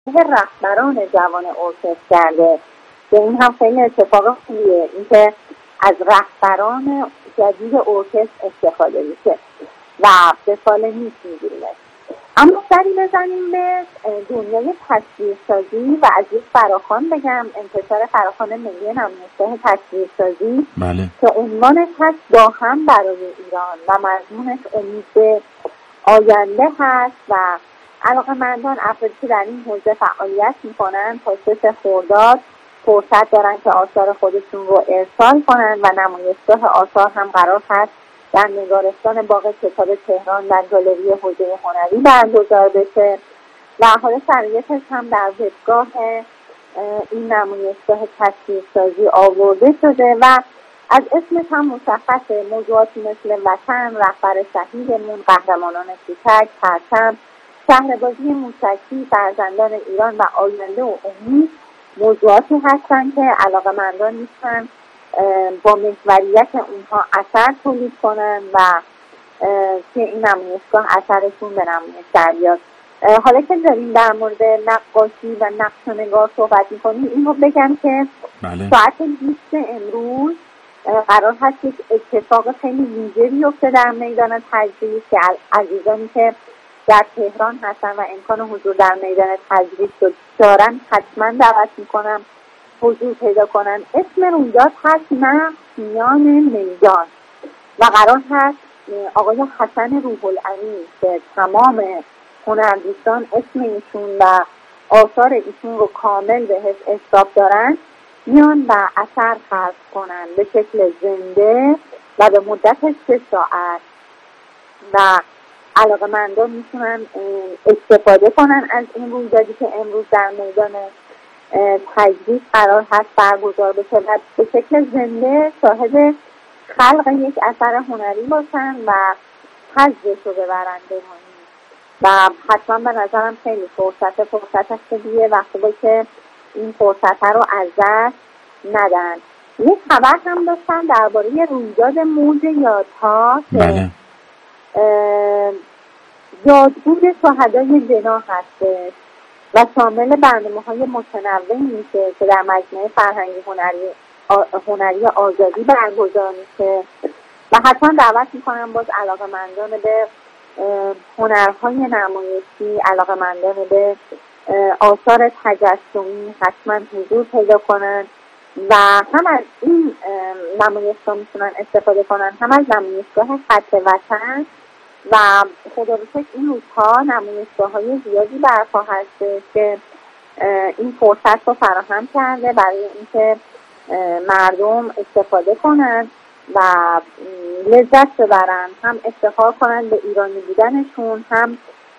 رهبران جوان ارکستر کرده که این هم خیلی اتفاق خوبیه، اینکه از رهبران جدید ارکستر استفاده میشه و به سال نیست میگیریم. اما سری بزنیم به دنیای تصویرسازی و از یک فراخوان بگم، انتشار فراخوان ملی نمایشگاه تصویرسازی که عنوانش هست با هم برای ایران و مضمونش امید به آینده هست و علاقه‌مندان افرادی که در این حوزه فعالیت میکنن تا 6 خرداد فرصت دارن که آثار خودشون رو ارسال کنن و نمایشگاه آثار هم قرار هست در نگارستان باغ کتاب تهران در گالری حوزه هنری برگزار بشه و حالا شرایطش هم در وبگاه این نمایشگاه تصویرسازی آورده شده و از اسمش هم مشخصه، موضوعاتی مثل وطن، رهبر شهیدمون، قهرمانان کوچک، پرچم، شهربازی موشکی، فرزندان ایران و آینده و امید موضوعاتی هستن که علاقه‌مندان میتونن با محوریت اونها اثر تولید کنن و که این نمایشگاه اثرشون به نمایش در بیاد. حالا که داریم در مورد نقاشی و نقش و نگار صحبت میکنیم، این رو بگم که ساعت 20 امروز قرار هست یک اتفاق خیلی ویژه بیفته در میدان تجریش که عزیزانی که در تهران هستن و امکان حضور در میدان تجریش دارن حتما دعوت میکنم حضور پیدا کنن. اسم رویداد هست نقش میان میدان و قرار هست آقای حسن روح الامین که تمام هنردوستان اسم ایشون و آثار ایشون رو کامل بهش اشراف دارن میان و اثر خلق کنن به شکل زنده و به مدت 3 ساعت و علاقه‌مندان میتونن استفاده کنن از این رویدادی که امروز در میدان تجریش قرار هست برگزار بشه و به شکل زنده شاهد خلق یک اثر هنری باشن و حظش رو ببرن بمونید و حتما به نظرم خیلی فرصت خوبیه و خوبه که این فرصت رو از دست ندن. یک خبر هم داشتم درباره رویداد موج یادها که یادبود شهدای زنا هستش و شامل برنامه‌های متنوعی میشه که در مجمع فرهنگی هنری آزادی برگزار میشه و حتما دعوت میکنم باز علاقه‌مندان به هنرهای نمایشی، علاقه‌مندان به آثار تجسمی حتما حضور پیدا کنن و هم از این نمایشگاه میتونن استفاده کنن، هم از نمایشگاه خط وطن و خدا رو شکر این روزها نمایشگاه‌های زیادی برپا هستش که این فرصت رو فراهم کرده برای اینکه مردم استفاده کنن و لذت ببرن، هم افتخار کنن به ایرانی بودنشون، هم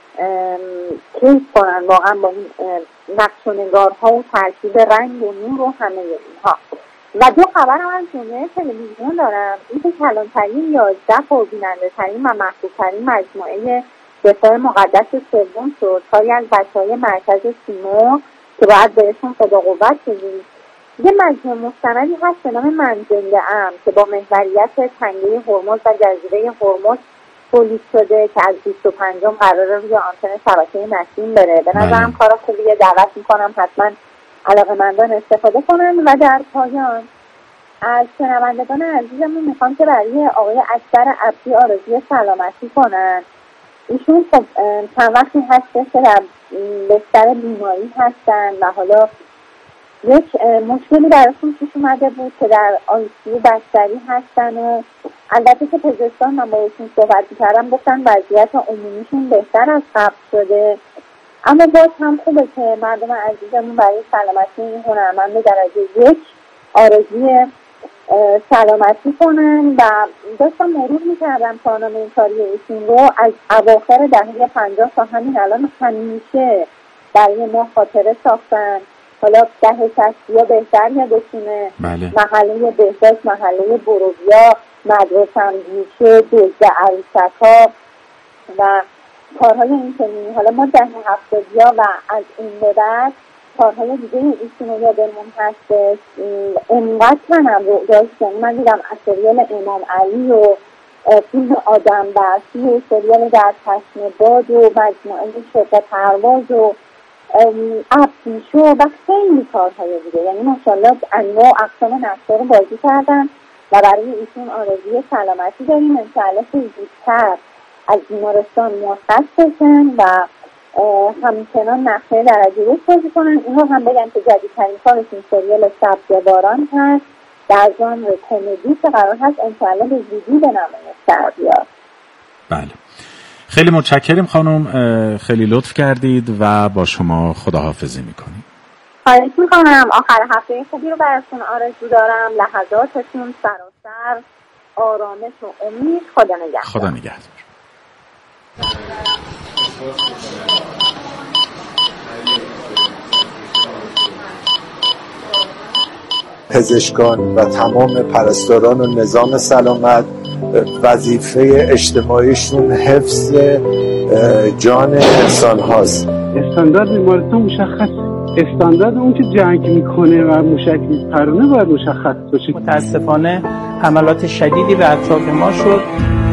کیف کنن واقعا با این نقش و نگارها و ترکیب رنگ و نور و همه اینها. و 2 خبر هم از دنیای تلویزیون دارم. این که کلانترین 11 پربیننده ترین و محبوب ترین مجموعه دفاع مقدس سوم شد. کاری از بچه‌های مرکز سیمو که باید بهشون خدا قوت بدیم. یه مجموعه مستندی هست به نام من زنده ام که با محوریت تنگه هرمز و جزیره هرمز تولید شده که از 25 قراره روی آنتن شبکه نسیم بره. به نظرم کار خوبیه، دعوت میکنم حتما علاقه‌مندان استفاده کنن. و در پایان از شنوندگان عزیزمون میخوام که برای آقای اکبر عبدی آرزوی سلامتی کنن. ایشون خب چند وقتی هستش که در بستر بیماری هستن و حالا یک مشکلی براشون پیش اومده بود که در آیسیو بستری هستن و البته که پزشکان من با ایشون صحبت کردم گفتن وضعیت عمومیشون بهتر از قبل شده، اما باز هم خوبه که مردم عزیزمون برای سلامتی این هنرمند درجه 1 آرزوی سلامتی کنن. و داشتم مرور میکردم کارنامه کاری ایشون رو از اواخر دهه 50 تا همین الان همیشه برای ما خاطره ساختن. حالا دهه 60 یا بهتر یادشونه، محله بهداشت، محله بروبیا، مدرسه همگیشه، دزد عروسک‌ها و کارهای این چنینی. حالا ما دهه 70 و از این به بعد کارهای دیگه ایشون رو یادمون هستش. انقدر کنم رو داشتن، من دیدم از سریال امام علی و فیلم آدم برسی و سریال در چشم باد و مجموعه شوق پرواز و افزیشو و خیلی کارهای دیگه. یعنی ماشاءالله انواع اقسام نقشه رو بازی کردن و برای ایشون آرزوی سلامتی داریم. انشاءالله که زودتر از بیمارستان مرخص بشن و همچنان نقشه درجه یک بازی کنن. اینها هم بگم که جدیدترین کارشون سریال سبز باران هست در ژانر کمدی که قرار هست انشاءالله به زودی به نمایش در بیاد. بله، خیلی متشکریم خانم، خیلی لطف کردید و با شما خداحافظی میکنیم. خواهش میکنم. آخر هفته خوبی رو براتون آرزو دارم. لحظاتتون سراسر آرامش و امید. خدا نگهدار. خدا نگهدار. پزشکان و تمام پرستاران و نظام سلامت وظیفه اجتماعیشون حفظ جان انسان هاست. استاندارد بیمارستان مشخصه. استاندارد اون که جنگ میکنه و موشک میپرونه باید مشخص باشه. متاسفانه حملات شدیدی به اطراف ما شد.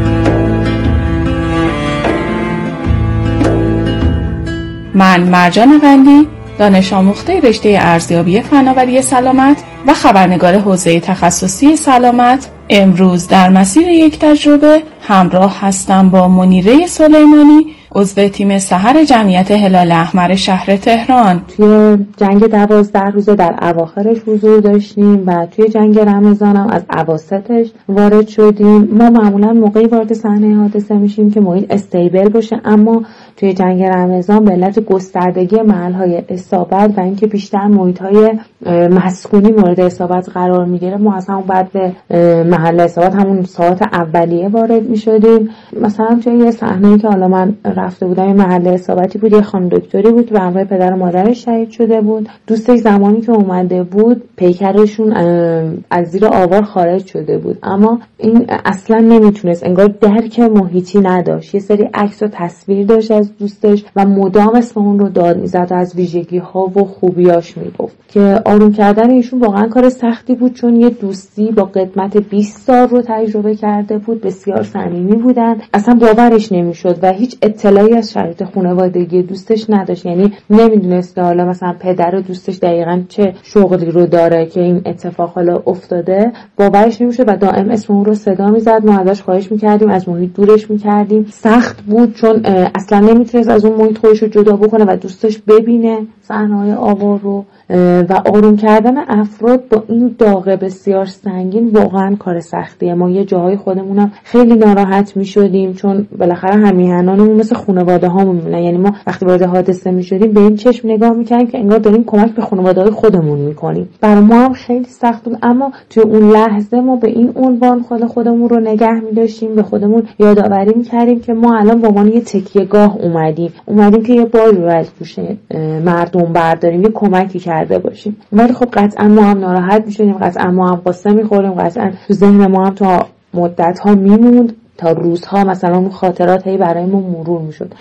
من مرجان قندی، دانش آموخته رشته ارزیابی فناوری سلامت و خبرنگار حوزه تخصصی سلامت، امروز در مسیر یک تجربه همراه هستم با منیره سلیمانی، عضو تیم سحر جمعیت هلال احمر شهر تهران. توی جنگ 12 روزه در اواخرش حضور داشتیم و توی جنگ رمضان هم از اواسطش وارد شدیم. ما معمولا موقعی وارد صحنه حادثه میشیم که محیط استیبل باشه، اما توی جنگ رمضان به علت گستردگی محل‌های اصابت و اینکه بیشتر محیط‌های مسکونی مورد اصابت قرار میگیره، ما از همون بعد به محل اصابت همون ساعت اولیه وارد میشدیم. مثلا توی یه صحنه‌ای که حالا من رفته بودم، یه محل اصابتی بود، یه خانم دکتری بود و همراه پدر و مادرش شهید شده بود. دوستش زمانی که اومده بود پیکرشون از زیر آوار خارج شده بود، اما این اصلا نمیتونست، انگار درک محیطی نداشت. یه سری عکس و تصویر داشت از دوستش و مدام اسم اون رو داد میزد و از ویژگی‌ها و خوبیاش میگفت که آروم کردن ایشون واقعا کار سختی بود، چون یه دوستی با قدمت 20 سال رو تجربه کرده بود، بسیار صمیمی بودن، اصلا باورش نمیشد و هیچ اطلاعی از شرایط خانوادگی دوستش نداشت. یعنی نمیدونست که حالا مثلا پدر و دوستش دقیقاً چه شغلی رو داره که این اتفاق حالا افتاده. باورش نمیشد و دائم اسم اون رو صدا میزد. ما ازش خواهش میکردیم، از محیط دورش میکردیم. سخت بود چون اصلا نمیتونست از اون محیط خودش رو جدا بکنه و دوستش ببینه صحنه‌های آوار رو. و آروم کردن افراد با این داغ بسیار سنگین واقعا کار سختیه. ما یه جاهای خودمونم خیلی ناراحت میشدیم چون بالاخره همیهنانمون مثل خانواده هامون میمونن. یعنی ما وقتی وارد حادثه میشدیم به این چشم نگاه میکردیم که انگار داریم کمک به خانواده‌های خودمون میکنیم. برای ما هم خیلی سخت بود، اما توی اون لحظه ما به این عنوان خودمون رو نگه می‌داشتیم، به خودمون یادآوری می‌کردیم که ما الان به عنوان یه تکیه‌گاه اومدیم که یه باری رو از دوش مردم برداریم، یه کمکی کرده باشیم. ولی خب قطعا ما هم ناراحت می‌شدیم، قطعا ما هم قصه می‌خوریم، قطعا تو ذهن ما هم تا مدت‌ها میموند، تا روزها مثلا اون خاطرات هی برای ما مرور می‌شد.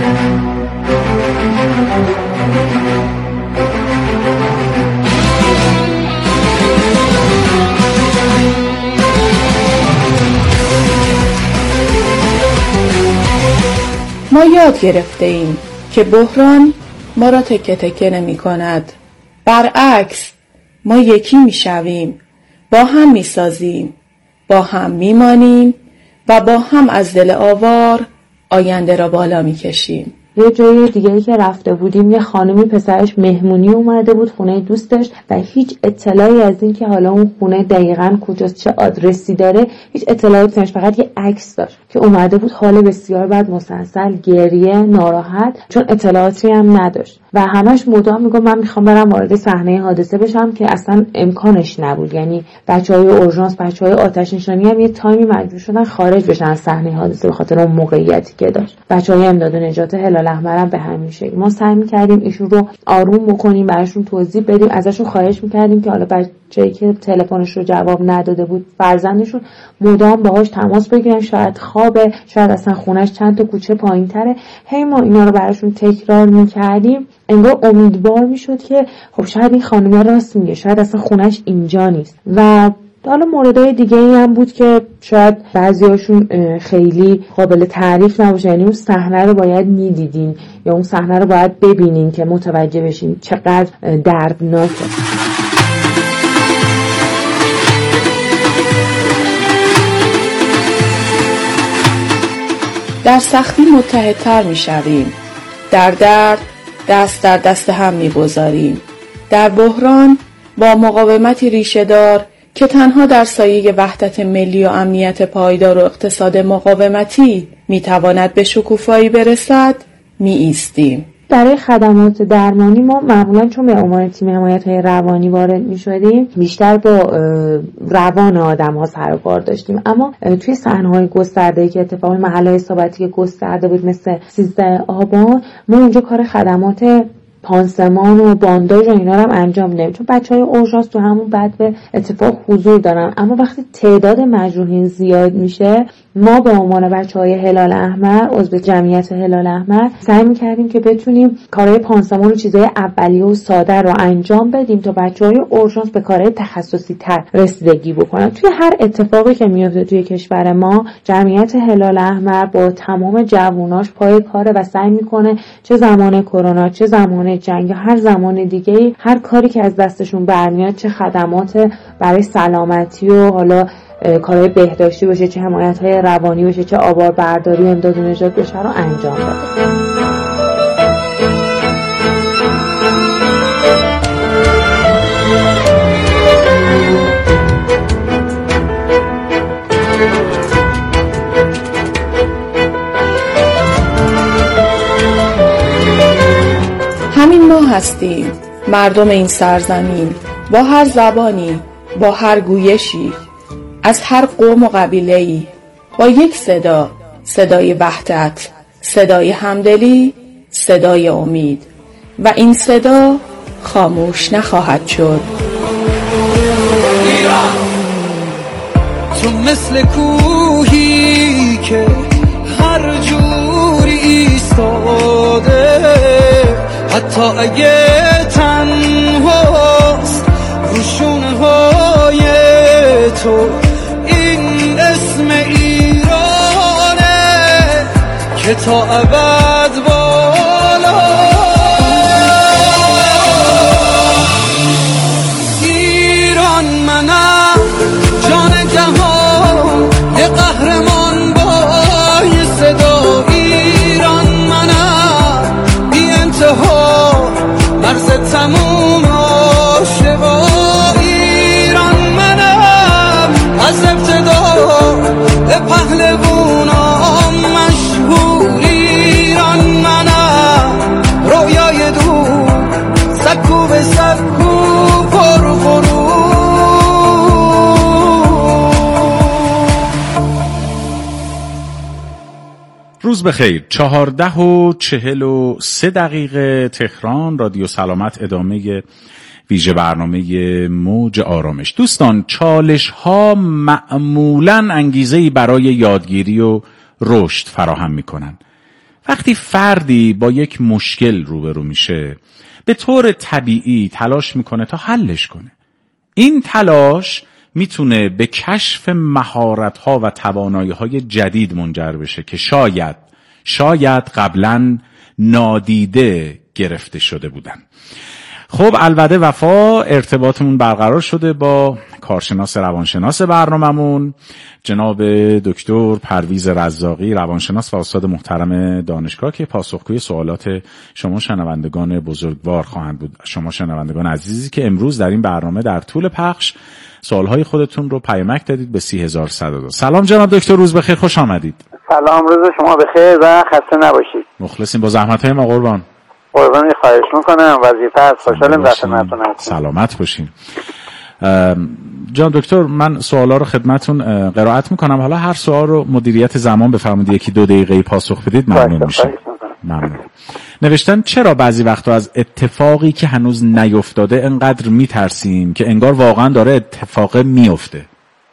ما یاد گرفته ایم که بحران ما را تکه تکه نمی کند. برعکس ما یکی می شویم، با هم می سازیم، با هم می مانیم و با هم از دل آوار آینده را بالا می کشیم. یه جای دیگه‌ای که رفته بودیم، یه خانمی پسرش مهمونی اومده بود خونه دوستش و هیچ اطلاعی از این که حالا اون خونه دقیقاً کجاست، چه آدرسی داره، هیچ اطلاعی نداشت. فقط یه عکس داشت که اومده بود، حال بسیار بد، مسلسل گریه، ناراحت، چون اطلاعاتی هم نداشت و همش مدام میگه من میخوام برم وارد صحنه حادثه بشم که اصلا امکانش نبود. یعنی بچهای اورژانس، بچهای آتش نشانی هم یه تایمی مجبور شدن خارج بشن از صحنه حادثه به خاطر اون موقعیتی که داشت. بچهای امداد و نجات هلال احمر هم به همین شکل. ما سعی می‌کردیم ایشون رو آروم بکنیم، براشون توضیح بدیم، ازشون خواهش می‌کردیم که حالا بچه‌ای که تلفنش رو جواب نداده بود، فرزندشون، مدام باهاش تماس بگیرن، شاید خوابه، شاید اصلا خونش چند تا کوچه پایین‌تره. هی ما اینا رو براشون تکرار می‌کردیم، انگار امیدوار می‌شد که خب شاید این خانم راست میگه، شاید اصلا خونش اینجا نیست. و حالا موردهای دیگه ای هم بود که شاید بعضیاشون خیلی قابل تعریف نباشه، یعنی اون صحنه رو باید میدیدین یا اون صحنه رو باید ببینین که متوجه بشین چقدر دردناکه. در سختی متحدتر میشویم، در درد دست در دست هم میگذاریم، در بحران با مقاومتی ریشه‌دار که تنها در سایه وحدت ملی و امنیت پایدار و اقتصاد مقاومتی میتواند به شکوفایی برسد می ایستیم. برای خدمات درمانی ما معمولا چون به عنوان تیم حمایت‌های روانی وارد می‌شدیم بیشتر با روان آدم‌ها سر و کار داشتیم، اما توی صحنه‌های گسترده‌ای که اتفاقا محل‌های اصابتی که گسترده بود مثل 13 آبان ما اونجا کار خدمات پانسمان و بانداژ و اینا رو هم انجام نمیم، چون بچهای اورژانس تو همون بعد به اتفاق حضور دارن. اما وقتی تعداد مجروحین زیاد میشه ما به عنوان بچهای هلال احمر، عضو جمعیت هلال احمر، سعی میکردیم که بتونیم کارهای پانسمان و چیزهای اولیه و ساده رو انجام بدیم تا بچهای اورژانس به کارهای تخصصی تر رسیدگی بکنن. توی هر اتفاقی که میفته توی کشور ما جمعیت هلال احمر با تمام جووناش پای کاره و سعی میکنه چه زمان کرونا چه زمان جنگ یا هر زمان دیگه هر کاری که از دستشون برمیاد، چه خدمات برای سلامتی و حالا کارهای بهداشتی باشه، چه حمایت‌های روانی باشه، چه آواربرداری و امداد و نجات باشه رو انجام بده. همین ما هستیم، مردم این سرزمین، با هر زبانی، با هر گویشی، از هر قوم و قبیله‌ای، با یک صدا، صدای وحدت، صدای همدلی، صدای امید، و این صدا خاموش نخواهد شد. ایران تو مثل کوهی که هر جوری ایستاده، حتی اگه تنهاست روشونه های تو، این اسم ایرانه که تا ابد بالا. ایران منم، جان جهان، یه قهرمان با یه صدا. ایران منم، بی انتها، مرز تموم عاشقا. ایران منم، از ابتدا به پهلوونام مشهور. ایران منم، رویای دور، سکو به سکو، پر فرو. روز بخیر. 14:43 تهران. رادیو سلامت، ادامه ویژه برنامه موج آرامش. دوستان، چالش ها معمولاً انگیزه‌ای برای یادگیری و رشد فراهم میکنن. وقتی فردی با یک مشکل روبرو میشه به طور طبیعی تلاش میکنه تا حلش کنه. این تلاش میتونه به کشف مهارت‌ها و توانایی‌های جدید منجر بشه که شاید قبلاً نادیده گرفته شده بودن. خب البته وفا ارتباطمون برقرار شده با کارشناس روانشناس برناممون، جناب دکتر پرویز رزاقی، روانشناس و استاد محترم دانشگاه، که پاسخگوی سوالات شما شنوندگان بزرگوار خواهند بود. شما شنوندگان عزیزی که امروز در این برنامه در طول پخش سوالهای خودتون رو پیامک دادید به 30102. سلام جناب دکتر، روز بخیر، خوش آمدید. سلام، روز شما بخیر و خسته نباشید. مخلصیم، با زحمت‌های ما قربان. قربانی، خواهش میکنم، وظیفه است. خوشحالم در خدمتتون هستم. سلامت باشین. جان دکتر، من سوالا رو خدمتتون قرائت میکنم، حالا هر سوال رو مدیریت زمان بفرمایید 1-2 دقیقه پاسخ بدید، ممنون میشه. ممنون. نوشتن چرا بعضی وقتا از اتفاقی که هنوز نیفتاده انقدر میترسیم که انگار واقعا داره اتفاق میفته؟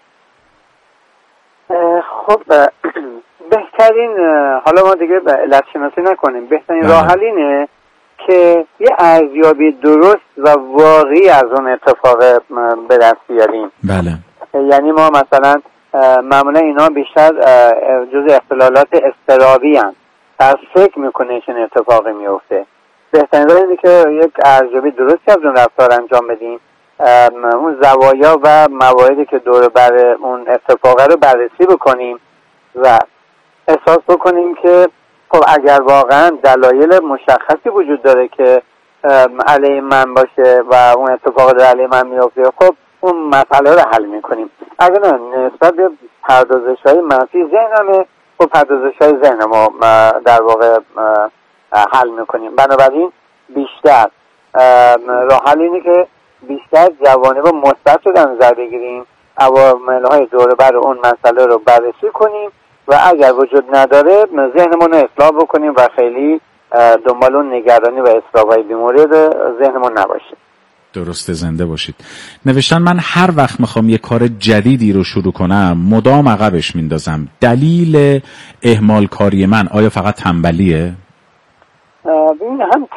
خب بهترین، حالا ما دیگه علت شناسی نکنیم، بهترین راه حل اینه که یه ارزیابی درست و واقعی از اون اتفاق به دست بیاریم. بله. یعنی ما مثلا معمولا اینا بیشتر جز اختلالات اضطرابی هستند، پس فکر میکنه چنین اتفاقی میفته. بهترین راه اینه که یک ارزیابی درستی از اون رفتار انجام بدیم، اون زوایا و مواردی که دور بر اون اتفاق رو بررسی بکنیم و احساس بکنیم که خب اگر واقعا دلایل مشخصی وجود داره که علیه من باشه و اون اتفاق در علیه من میفته، خب اون مسئله رو حل میکنیم. اگر نه نسبت به پردازش‌های منفی ذهنمه، خب پردازش‌های ذهن ما در واقع حل میکنیم. بنابراین بیشتر راه حل اینه که بیشتر جوانب مثبت رو در نظر بگیریم، عوامل‌های دور بر اون مسئله رو بررسی کنیم و اگر وجود نداره ذهنمون رو اصلاح بکنیم و خیلی دنبال اون نگرانی و اضطراب‌های بیمورد ذهنمون نباشیم. درسته، زنده باشید. نوشتن من هر وقت میخوام یه کار جدیدی رو شروع کنم مدام عقبش میندازم. دلیل اهمال کاری من آیا فقط تنبلیه؟ این هم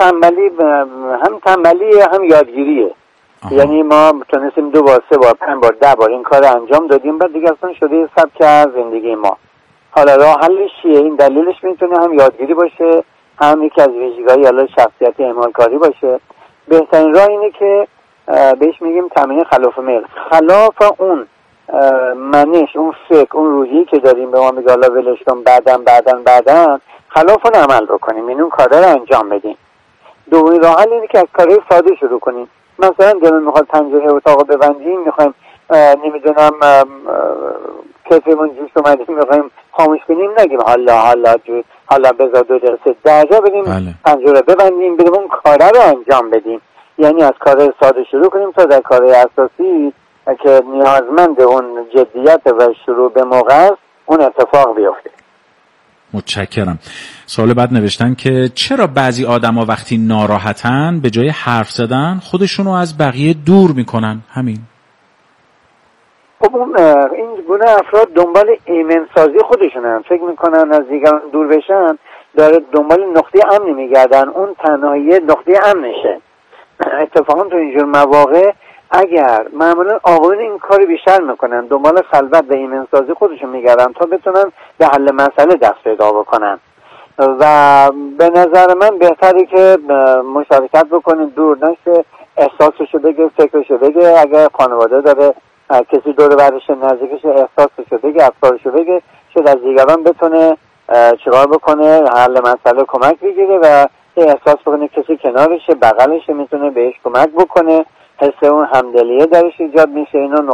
تنبلی هم یادگیریه. یعنی ما تونستیم 2 بار 3 بار 5 بار 10 بار این کار انجام دادیم، بعد دیگه اصلا شده سبک از زندگی ما. حالا راه حلش چیه؟ این دلیلش میتونه هم یادگیری باشه، هم یکی از ویژگی‌های حالا شخصیت اهمالکاری باشه. بهترین راه اینه که بهش میگیم تمرین خلاف میل. خلاف اون منش، اون فکر، اون روحی که داریم به ما میگه حالا ولش کن بعداً خلاف اون عمل بکنیم، این اون کارا رو انجام بدیم. دومین راه حل اینه که از کارهای ساده شروع کنیم. مثلا دلمون میخواد پنجره اتاقو ببندیم، میخوایم نمیدونم کتمون جوش اومدیم میخوایم خاموش کنیم، نگیم حالا بذار 2 دقیقه درجا بدیم پنجره ببندیم، بریم اون کارا رو انجام بدیم. یعنی از کارهای ساده شروع کنیم تا در کارهای اساسی که نیازمند اون جدیت و شروع به موقع است اون اتفاق بیفته. متشکرم. سوال بعد نوشتن که چرا بعضی آدما وقتی ناراحتن به جای حرف زدن خودشونو از بقیه دور میکنن؟ همین. خب این گونه افراد دنبال ایمنسازی خودشونن، فکر میکنن از دیگران دور بشن، داره دنبال نقطه امنی میگردن، اون تنهایی نقطه امنشه. اتفاقا تو اینجور مواقع اگر معمولا آقایون این کاری بیشتر میکنن، دنبال خلوت و ایمنسازی خودشون میگردن تا بتونن به حل مسئله دست پیدا بکنن و به نظر من بهتره که مشارکت بکنین، دور نشه، احساسشو بگه، فکرشو بگه، اگر خانواده داره کسی دور برش نزدیکش احساسشو بگه، افکارشو بگه، شاید از دیگران بتونه چیکار بکنه، حل مسئله کمک بگیره و احساس بکنه کسی کنارشه، بغلشه، میتونه بهش کمک بکنه، حس اون همدلیه درش ایجاد میشه. اینا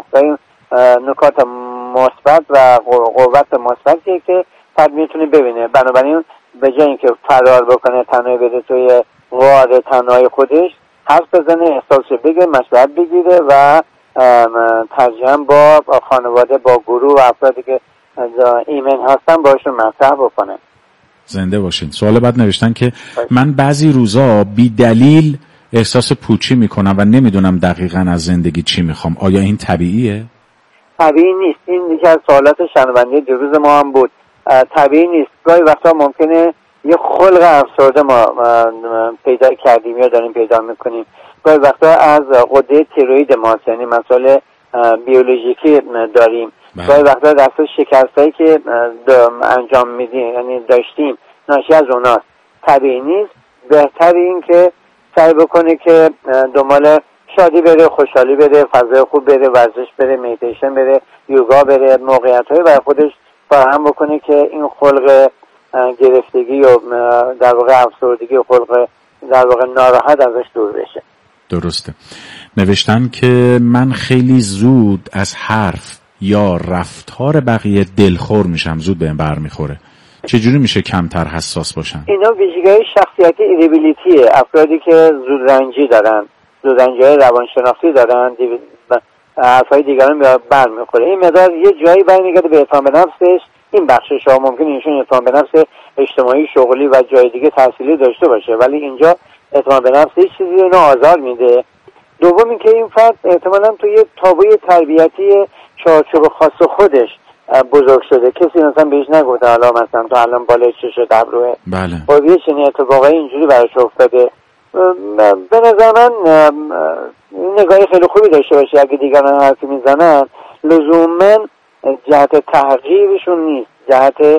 نکات مثبت و قوت مثبتیه که فرد میتونه ببینه. بنابراین به جای اینکه فرار بکنه، تنهایی بده توی غار تنهایی خودش، حرف بزنه، احساسش بگه، مشورت بگیره و ترجیحاً با خانواده، با گروه و افرادی که ایمن هستن باشون مطرح بکنه. زنده باشین. سوال بعد نوشتن که من بعضی روزا بی دلیل احساس پوچی میکنم و نمیدونم دقیقاً از زندگی چی میخوام. آیا این طبیعیه؟ طبیعی نیست. این یکی از سوالات شنونده دیروز ما هم بود. طبیعی نیست. گاهی وقتا ممکنه یه خلق افسرده ما پیدا کردیم یا داریم پیدا میکنیم. گاهی وقتا از غده تیروئید ما، یعنی مسائل بیولوژیکی داریم. گاهی وقتا دست شکستایی که انجام میدیم، یعنی داشتیم، ناشی از اوناست. طبیعی نیست. بهتر این که سعی بکنه که دنبال شادی بره، خوشحالی بره، فضای خوب بره، ورزش بره، میدیتیشن بره، یوگا بره، موقعیت‌های برای خودش فراهم بکنه که این خلق گرفتگی و در واقع افسردگی و خلق در واقع ناراحت ازش دور بشه. درسته. نوشتن که من خیلی زود از حرف یا رفتار بقیه دلخور میشم، زود بهم برمیخوره. چجوری میشه کمتر حساس باشن؟ اینا ویژگی‌های شخصیتی ایریبیلیتیه. افرادی که زودرنجی دارن، زودرنجی‌های روانشناختی دارن، حرفای دیگران برمیخوره. این مقدار یه جایی برمیگرده به اعتماد به نفسش. این بخشش ها ممکنه ایشون اعتماد به نفس اجتماعی، شغلی و جای دیگه تحصیلی داشته باشه، ولی اینجا اعتماد به نفس هیچ چیزی اینو آزار میده. دوم این که این فرد احتمالاً توی تابوی تربیتی چارچوب خاص خودش بزرگ شده. کسی مثلا بهش نگفته حالا مثلا تو الان بالای چش ابروه. بله. خب یه چنین اتفاقایی اینجوری براش افتاده. به نظر من نگاهی خیلی خوبی داشته باشه اگه دیگران حرفی میزنن، لزوما جهت تحقیرشون نیست، جهت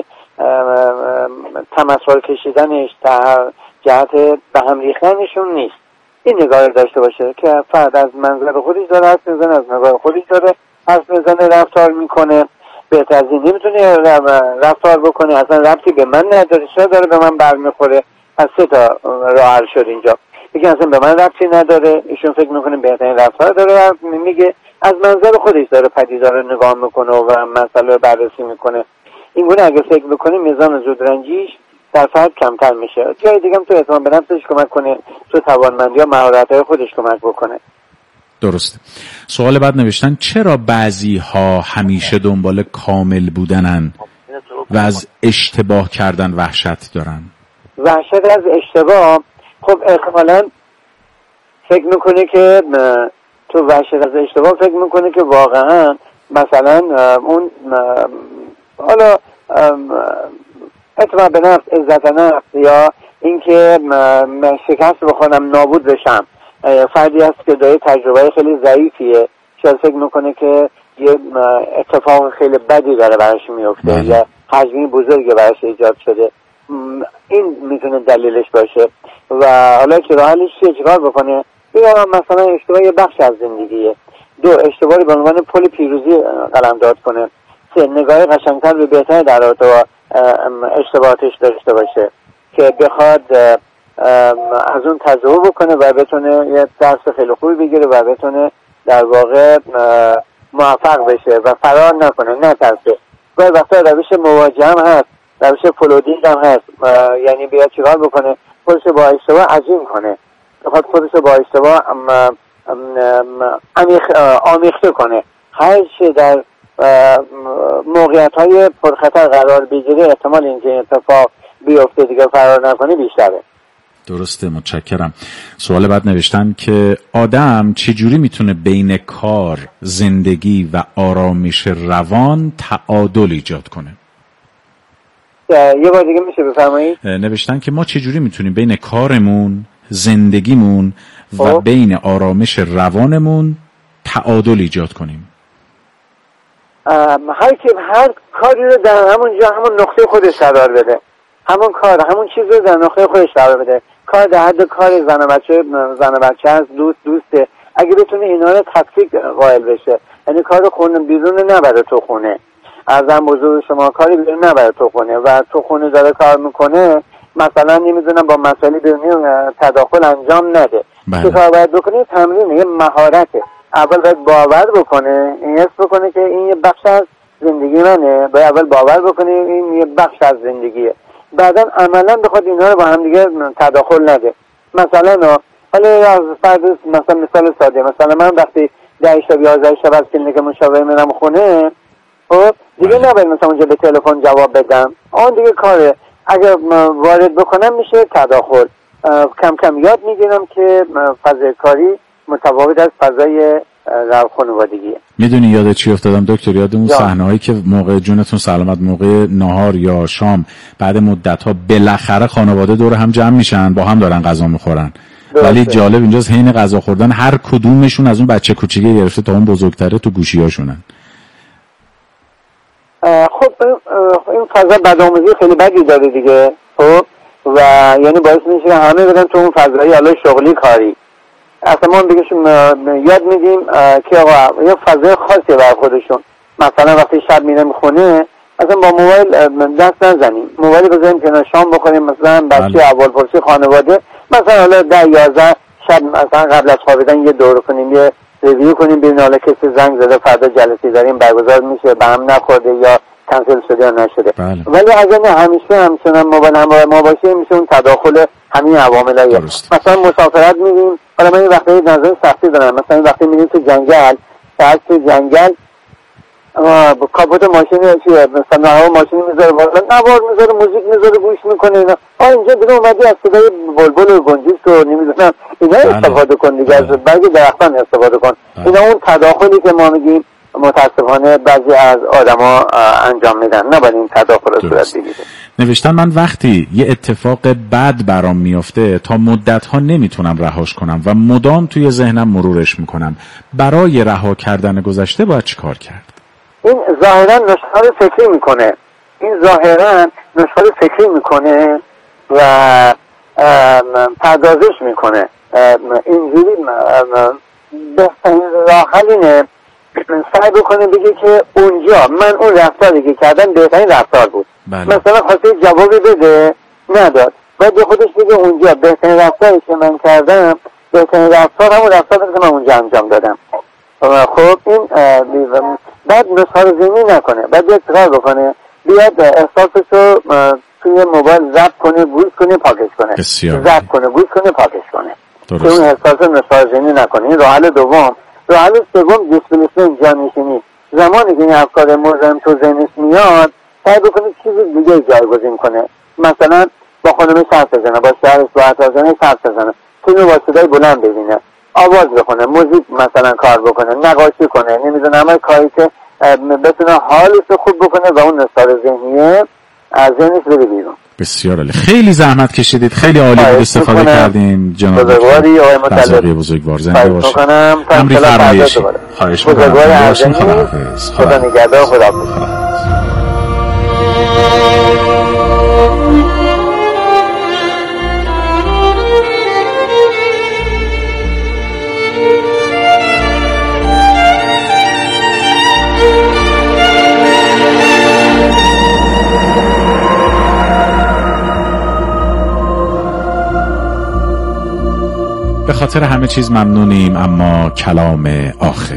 تمثال کشیدنش، جهت به هم ریختنشون نیست. این نگاه داشته باشه که فرد از منظر خودش داره حرف میزنه، از نگاه خودش داره حرف میزنه، رفتار میکنه، بهتر از این نمیتونه رفتار بکنه، اصلا ربطی به من نداره، چرا داره به من برمیخوره. از 3 تا راه حل شد اینجا. میگه اصلا به من ربطی نداره، ایشون فکر میکنه بهترین رفتار داره، میگه از منظر خودش داره پدیده رو نگاه میکنه و مسئله رو بررسی میکنه. این گونه اگه فکر بکنه میزان زودرنجیش در فرد کمتر میشه. جای دیگه هم تو اعتماد به نفسش کمک کنه، تو توانمندی و مهارت‌های خودش کمک بکنه. درسته. سوال بعد نوشتن چرا بعضی ها همیشه دنبال کامل بودنن و از اشتباه کردن وحشت دارن؟ وحشت از اشتباه، خب احتمالاً فکر میکنه که تو وحشت از اشتباه فکر میکنه که واقعا مثلا اون حالا اعتماد به نفس، عزت نفس، یا اینکه شکست بخورم، نابود بشم. فردی هست که داره تجربه خیلی ضعیفیه، شاید فکر میکنه که یه اتفاق خیلی بدی داره براش میفته یا حجمی بزرگی براش ایجاد شده. این میتونه دلیلش باشه. و حالا که راه حلش چیکار بکنه؟ بگم مثلا اشتباه یه بخش از زندگیه. 2 اشتباهی به عنوان پل پیروزی قلمداد کنه. 3 نگاه قشنگتر به بهتر در رابطه با اشتباهاتش داشته باشه که بخواد از اون تجربه بکنه و بتونه یه درس خیلی خوبی بگیره و بتونه در واقع موفق بشه و فرار نکنه، نترسه. گاهی وقتا روش مواجهه هم هست، روش فلودینگ هم هست، یعنی بیاد چیکار بکنه؟ خودش با اشتباه عجین کنه، بخواد خودش با اشتباه آمیخته کنه. هر چه در موقعیت‌های پرخطر قرار بگیره احتمال اینکه اتفاق بیفته دیگه فرار نکنه بیشتره. درسته، متشکرم. سوال بعد نوشتن که آدم چجوری میتونه بین کار، زندگی و آرامش روان تعادل ایجاد کنه؟ یه بار دیگه میشه بفرمایید؟ نوشتن که ما چجوری میتونیم بین کارمون، زندگیمون و بین آرامش روانمون تعادل ایجاد کنیم؟ هر کاری رو در همون نقطه خودش قرار بده. همون کار، همون چیز رو در نقطه خودش قرار بده. کار در حد کار، زن و بچه هست، دوسته. اگه بتونه اینا رو تفکیک قائل بشه، یعنی کار خونه بیرون نبره تو خونه. ارزم بزرگ شما کاری بیرون نبره تو خونه و تو خونه داره کار میکنه، مثلا نمیدونم با مسائل بیرونی تداخل انجام نده. چه کار باید بکنه؟ تمرین، یه مهارته. اول باید باور بکنه، این حس بکنه که این یه بخش از زندگی منه. باید اول باور بکنه این یه بخش از زندگیه. بعدا عملا بخواد اینا رو با هم دیگه تداخل نده. مثلا حالا از فرض مثال ساده، مثلا من وقتی 10 شب 11 شب از کلینیک مشاوره میرم خونه، خب دیگه نباید مثلا اونجا به تلفن جواب بدم، اون دیگه کاره. اگر وارد بکنم میشه تداخل. کم کم یاد میگیرم که فضای کاری متفاوت از فضای خانوادگیه. میدونی یاد چی افتادم دکتر؟ یاد اون صحنه‌هایی که موقع جونتون سلامت، موقع نهار یا شام بعد مدت‌ها بالاخره خانواده دور هم جمع میشن، با هم دارن غذا میخورن. ولی جالب اینجاست حین غذا خوردن هر کدومشون از اون بچه کوچیکه گرفته تا اون بزرگتره تو گوشی‌هاشونن. خب این فضا بدآموزی خیلی بدی داره دیگه. خب و یعنی باعث میشه همه بدن تو اون فضای حالا شغلی کاری. اصلا ما بگیشون یاد میدیم که آقا یه فضای خاصی بر خودشون. مثلا وقتی شب میرم خونه اصلا با موبایل دست نزنیم، موبایل بذاریم کنار، شام بخوریم، مثلا بچه اول پرسی خانواده مثلا حالا 10-11 شب مثلا قبل از خوابیدن یه دور کنیم، یه ریویو کنیم ببینیم حالا کسی زنگ زده فردا جلسه داریم برگزار میشه، به هم نخورده یا کنسل شده یا نشده. ولی اگر نه همیشه همچنان موبایل همراه ما باشه میشه اون تداخل همین عواملایه. مثلا مسافرت میریم، حالا من این وقتی نظر سختی دارم، مثلا این وقتی میریم تو جنگل، بعد تو جنگل کاپوت ماشین چیه مثلا هوا ماشین میذاره بالا، نوار میذاره، موزیک میذاره، گوش میکنه اینا. اینجا دیگه اومدی از صدای بلبل و گنجیس و نمیدونم اینا استفاده کن دیگه، از برگ درختان استفاده کن. اینا اون تداخلی که ما میگیم متاسفانه بعضی از آدما انجام میدن، نباید این تداخل رو صورت بگیره. نوشتن من وقتی یه اتفاق بد برام میفته تا مدت‌ها نمیتونم رهاش کنم و مدام توی ذهنم مرورش میکنم. برای رها کردن گذشته باید چیکار کرد؟ این ظاهرا نشخوار فکری میکنه و پردازش میکنه. اینجوری بهترین راه حل اینه سعی بکنه بگه که اونجا من اون رفتاری که کردم بهترین رفتار بود. مثلا خواسته جوابی بده نداد، باید به خودش بگه اونجا بهترین رفتاری که من کردم بهترین رفتار همون رفتاری که من اونجا انجام دادم. خب این بعد نسخار ذهنی نکنه، بعد بیاد چیکار بکنه، بیاد احساسشو توی موبایل ضبط کنه، گوش کنه، پاکش کنه، ضبط کنه، گوش کنه، پاکش کنه که اون احساس نسخار ذهنی نکنه. این راه حل دوم. راه حل سوم دیسپلیسمنت، جانشینی. زمانی که این افکار مزاحم تو ذهنش میاد سعی بکنه چیزی دیگه جایگزین کنه. مثلا با خانمش حرف بزنه، با شوهرش با اطرافیانش حرف بزنه، فیلم با صدای بلند ببینه، آواز بخونه، موزیک مثلا کار بکنه، نقاشی کنه، نمیدونم هر کاری که بتونه حالش رو خوب بکنه و اون نسخار ذهنیه از ذهنش بره بیرون. بسیار عالی، خیلی زحمت کشیدید، خیلی عالی بود استفاده کردین جناب بزرگواری آقای مطلبی. بزرگوار زنده باشید. امری فرمایشی. خواهش می‌کنم. خدا نگهدار. خدا به خاطر همه چیز ممنونیم، اما کلام آخر.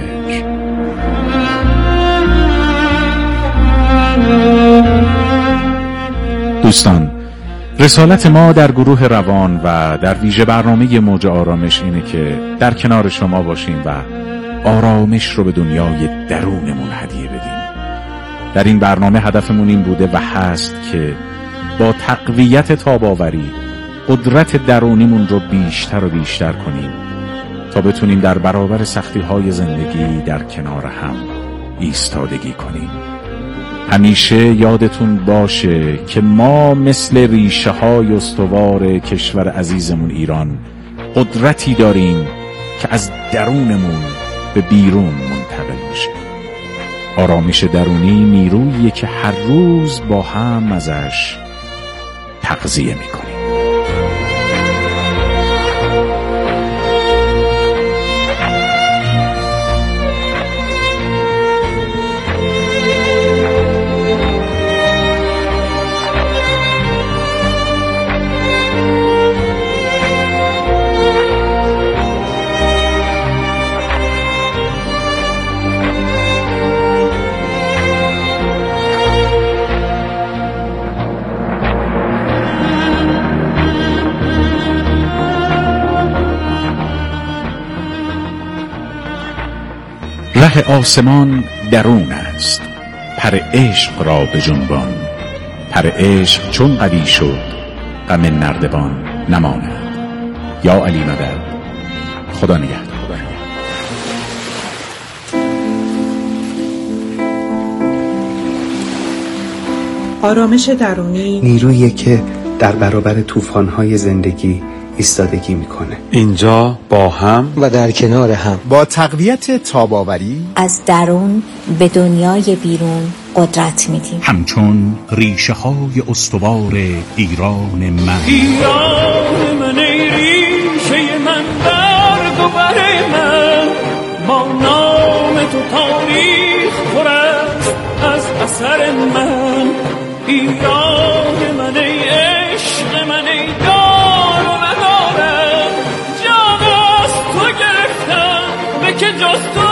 دوستان، رسالت ما در گروه روان و در ویژه برنامه موج آرامش اینه که در کنار شما باشیم و آرامش رو به دنیای درونمون هدیه بدیم. در این برنامه هدفمون این بوده و هست که با تقویت تاب‌آوری قدرت درونیمون رو بیشتر و بیشتر کنیم تا بتونیم در برابر سختی‌های زندگی در کنار هم ایستادگی کنیم. همیشه یادتون باشه که ما مثل ریشه‌های استوار کشور عزیزمون ایران قدرتی داریم که از درونمون به بیرون منتقل میشه. آرامش درونی نیروییه که هر روز با هم ازش تغذیه میکنیم. ره آسمان درون است، پر عشق را به جنبان، پر عشق چون قوی شد غم نردبان نماند. یا علی مدد. خدا نگهدار. آرامش درونی نیرویی که در برابر طوفان‌های زندگی ایستادگی میکنه. اینجا با هم و در کنار هم با تقویت تاب‌آوری از درون به دنیای بیرون قدرت میدیم. همچون ریشه های استوار ایران من. ایران من ای ریشه من، برگ و بر من، با نام تو تاریخ پر است از اثر من. ایران من ای عشق من، ای دار و ندارم، جان از تو گرفتم به که جز تو